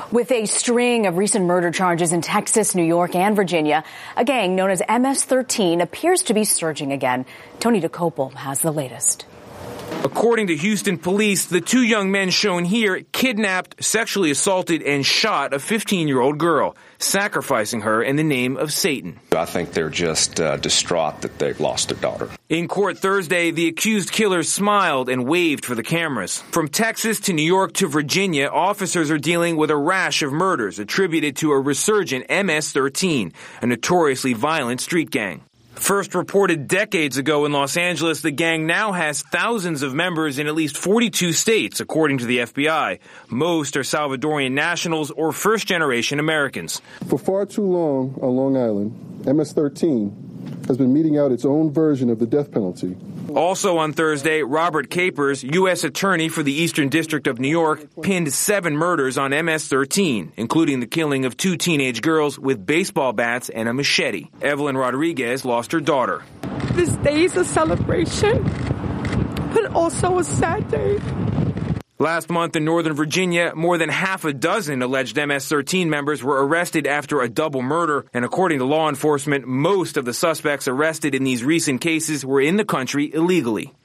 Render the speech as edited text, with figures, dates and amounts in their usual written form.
With a string of recent murder charges in Texas, New York, and Virginia, a gang known as MS-13 appears to be surging again. Tony DeCopel has the latest. According to Houston police, the two young men shown here kidnapped, sexually assaulted, and shot a 15-year-old girl, sacrificing her in the name of Satan. I think they're just distraught that they've lost their daughter. In court Thursday, the accused killers smiled and waved for the cameras. From Texas to New York to Virginia, officers are dealing with a rash of murders attributed to a resurgent MS-13, a notoriously violent street gang. First reported decades ago in Los Angeles, the gang now has thousands of members in at least 42 states, according to the FBI. Most are Salvadorian nationals or first-generation Americans. For far too long on Long Island, MS-13 has been meting out its own version of the death penalty. Also on Thursday, Robert Capers, U.S. Attorney for the Eastern District of New York, pinned 7 murders on MS-13, including the killing of 2 teenage girls with baseball bats and a machete. Evelyn Rodriguez lost her daughter. This day is a celebration, but also a sad day. Last month in Northern Virginia, more than half a dozen alleged MS-13 members were arrested after a double murder, and according to law enforcement, most of the suspects arrested in these recent cases were in the country illegally.